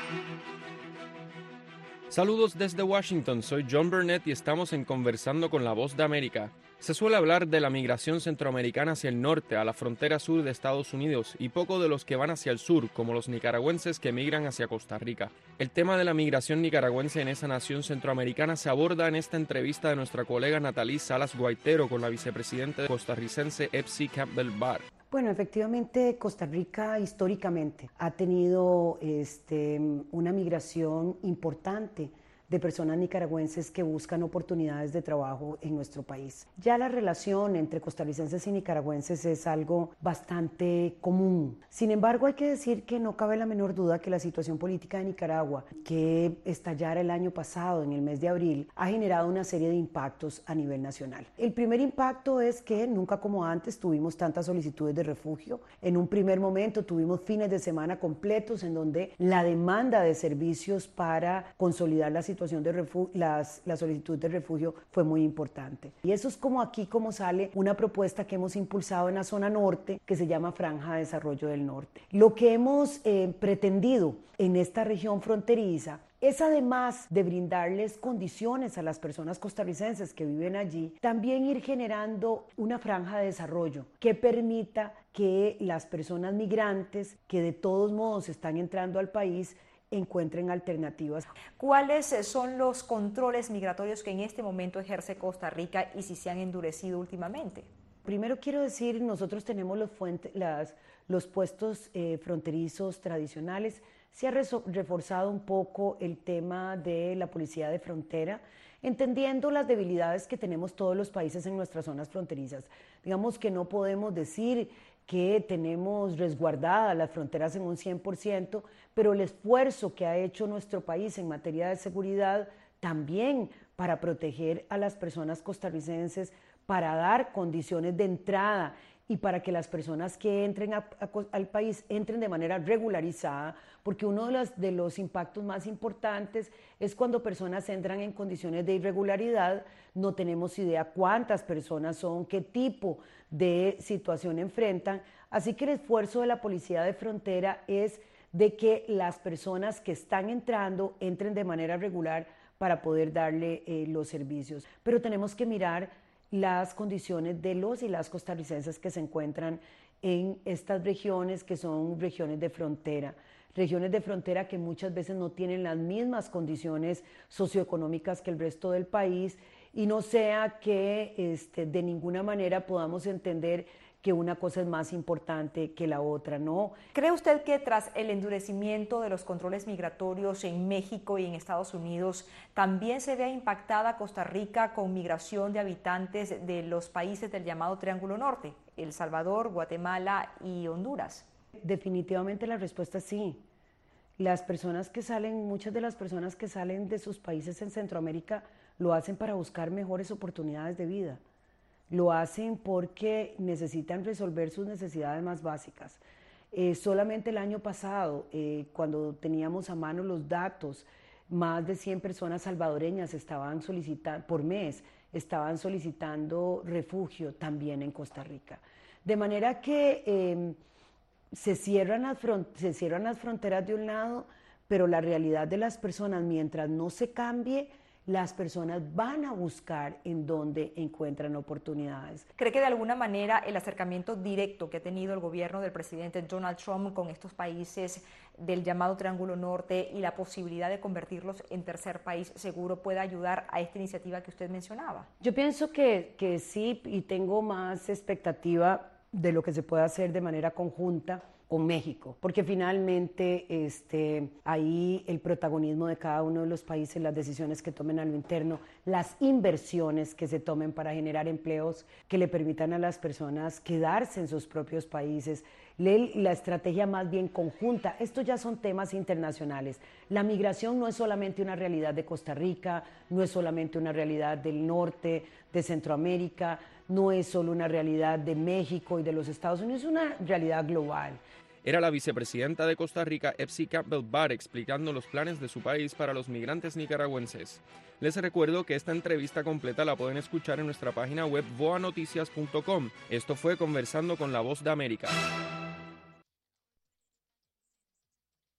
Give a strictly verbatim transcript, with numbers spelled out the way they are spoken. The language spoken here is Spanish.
Saludos desde Washington, soy John Burnett y estamos en Conversando con la Voz de América. Se suele hablar de la migración centroamericana hacia el norte, a la frontera sur de Estados Unidos, y poco de los que van hacia el sur, como los nicaragüenses que migran hacia Costa Rica. El tema de la migración nicaragüense en esa nación centroamericana se aborda en esta entrevista de nuestra colega Natalie Salas Guaitero con la vicepresidenta costarricense Epsi Campbell Barr. Bueno, efectivamente Costa Rica históricamente ha tenido este, una migración importante de personas nicaragüenses que buscan oportunidades de trabajo en nuestro país. Ya la relación entre costarricenses y nicaragüenses es algo bastante común. Sin embargo, hay que decir que no cabe la menor duda que la situación política de Nicaragua, que estallara el año pasado, en el mes de abril, ha generado una serie de impactos a nivel nacional. El primer impacto es que nunca como antes tuvimos tantas solicitudes de refugio. En un primer momento tuvimos fines de semana completos en donde la demanda de servicios para consolidar la situación de refugio, las, la solicitud de refugio fue muy importante. Y eso es como aquí como sale una propuesta que hemos impulsado en la zona norte que se llama Franja de Desarrollo del Norte. Lo que hemos eh, pretendido en esta región fronteriza es, además de brindarles condiciones a las personas costarricenses que viven allí, también ir generando una franja de desarrollo que permita que las personas migrantes que de todos modos están entrando al país encuentren alternativas. ¿Cuáles son los controles migratorios que en este momento ejerce Costa Rica y si se han endurecido últimamente? Primero quiero decir, nosotros tenemos los, fuentes, las, los puestos eh, fronterizos tradicionales. Se ha reforzado un poco el tema de la policía de frontera, entendiendo las debilidades que tenemos todos los países en nuestras zonas fronterizas. Digamos que no podemos decir que tenemos resguardadas las fronteras en un cien por ciento, pero el esfuerzo que ha hecho nuestro país en materia de seguridad también para proteger a las personas costarricenses, para dar condiciones de entrada y para que las personas que entren a, a, al país entren de manera regularizada, porque uno de los, de los impactos más importantes es cuando personas entran en condiciones de irregularidad, no tenemos idea cuántas personas son, qué tipo de situación enfrentan, así que el esfuerzo de la Policía de Frontera es de que las personas que están entrando entren de manera regular para poder darle eh, los servicios. Pero tenemos que mirar las condiciones de los y las costarricenses que se encuentran en estas regiones que son regiones de frontera, regiones de frontera que muchas veces no tienen las mismas condiciones socioeconómicas que el resto del país y no sea que este, de ninguna manera podamos entender que una cosa es más importante que la otra, ¿no? ¿Cree usted que tras el endurecimiento de los controles migratorios en México y en Estados Unidos, también se vea impactada Costa Rica con migración de habitantes de los países del llamado Triángulo Norte, El Salvador, Guatemala y Honduras? Definitivamente la respuesta es sí. Las personas que salen, muchas de las personas que salen de sus países en Centroamérica lo hacen para buscar mejores oportunidades de vida. Lo hacen porque necesitan resolver sus necesidades más básicas. Eh, solamente el año pasado, eh, cuando teníamos a mano los datos, más de cien personas salvadoreñas estaban solicitando, por mes, estaban solicitando refugio también en Costa Rica. De manera que eh, se cierran las se cierran las fronteras de un lado, pero la realidad de las personas, mientras no se cambie, las personas van a buscar en dónde encuentran oportunidades. ¿Cree que de alguna manera el acercamiento directo que ha tenido el gobierno del presidente Donald Trump con estos países del llamado Triángulo Norte y la posibilidad de convertirlos en tercer país seguro puede ayudar a esta iniciativa que usted mencionaba? Yo pienso que, que sí, y tengo más expectativa de lo que se puede hacer de manera conjunta con México, porque finalmente este, ahí el protagonismo de cada uno de los países, las decisiones que tomen a lo interno, las inversiones que se tomen para generar empleos que le permitan a las personas quedarse en sus propios países, la estrategia más bien conjunta. Estos ya son temas internacionales. La migración no es solamente una realidad de Costa Rica, no es solamente una realidad del norte, de Centroamérica, no es solo una realidad de México y de los Estados Unidos, es una realidad global. Era la vicepresidenta de Costa Rica, Epsi Campbell Barr, explicando los planes de su país para los migrantes nicaragüenses. Les recuerdo que esta entrevista completa la pueden escuchar en nuestra página web voa noticias punto com. Esto fue Conversando con la Voz de América.